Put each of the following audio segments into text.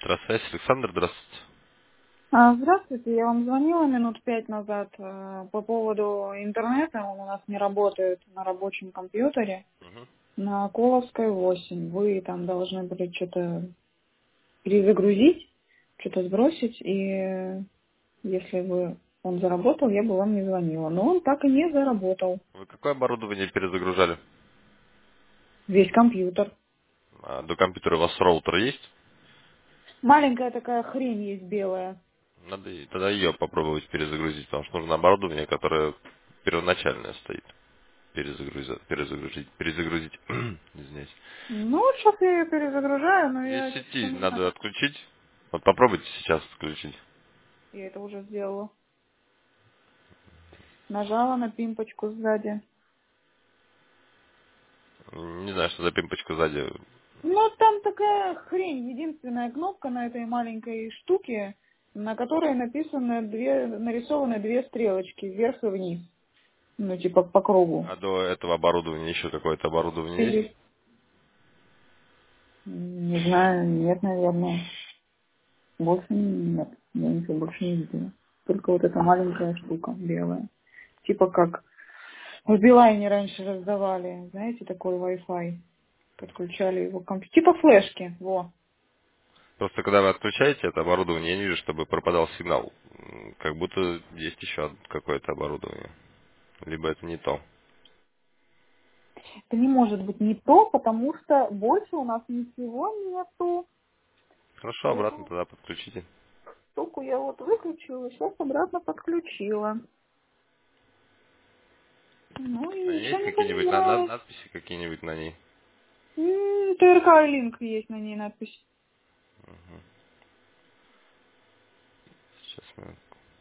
Электросвязь. Александр, здравствуйте. Здравствуйте, я вам звонила минут 5 назад по поводу интернета. Он у нас не работает на рабочем компьютере Мгм. на Коловской 8. Вы там должны были что-то перезагрузить, что-то сбросить, и если бы он заработал, я бы вам не звонила. Но он так и не заработал. Вы какое оборудование перезагружали? Весь компьютер. До компьютера у вас роутер есть? Маленькая такая хрень есть белая. Надо тогда ее попробовать перезагрузить, потому что нужно оборудование, которое первоначальное стоит. Перезагрузить. Извиняюсь. Ну, сейчас я ее перезагружаю, но Из я что-то сети не знаю. надо отключить. Вот попробуйте сейчас отключить. Я это уже сделала. Нажала на пимпочку сзади. Не знаю, что за пимпочка сзади. Ну, там такая хрень, единственная кнопка на этой маленькой штуке, на которой нарисованы две стрелочки вверх и вниз. Ну, типа по кругу. А до этого оборудования еще какое-то оборудование есть? Или, не знаю, нет, наверное. Больше нет. Я ничего больше не видела. Только вот эта маленькая штука белая. Типа как в Билайне раньше раздавали, знаете, такой Wi-Fi. Подключали его к компьютеру. Типа флешки, во. Просто когда вы отключаете это оборудование, я не вижу, чтобы пропадал сигнал. Как будто есть еще какое-то оборудование. Либо это не то. Это не может быть не то, потому что больше у нас ничего нету. Хорошо, обратно Поэтому тогда подключите. штуку я вот выключила, сейчас обратно подключила. Ну и А ничего есть не какие-нибудь поменялось. надписи какие-нибудь на ней? ТРК линк есть на ней надпись. Сейчас мы...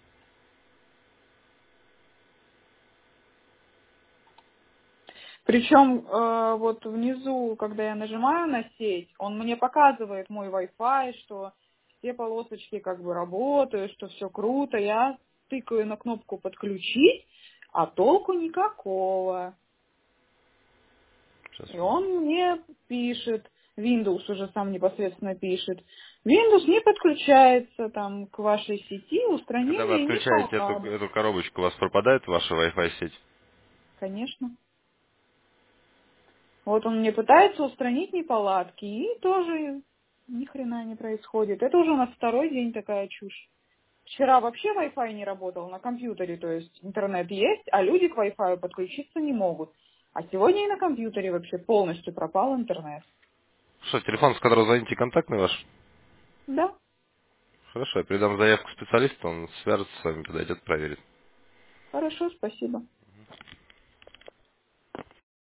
Причем вот внизу, когда я нажимаю на сеть, он мне показывает мой Wi-Fi, что все полосочки как бы работают, что все круто. Я тыкаю на кнопку подключить, а толку никакого. Сейчас И мы... он мне пишет, Windows уже сам непосредственно пишет, Windows не подключается там к вашей сети, Когда вы устранение отключаете неполадок. эту коробочку, у вас пропадает ваша Wi-Fi сеть? Конечно. Вот он мне пытается устранить неполадки, и тоже ни хрена не происходит. Это уже у нас второй день такая чушь. Вчера вообще Wi-Fi не работал на компьютере, то есть интернет есть, а люди к Wi-Fi подключиться не могут. А сегодня и на компьютере вообще полностью пропал интернет. Что, телефон, с которого звоните, контактный ваш? Да, Хорошо, я передам заявку специалисту, он свяжется с вами, подойдет, проверит. хорошо, спасибо.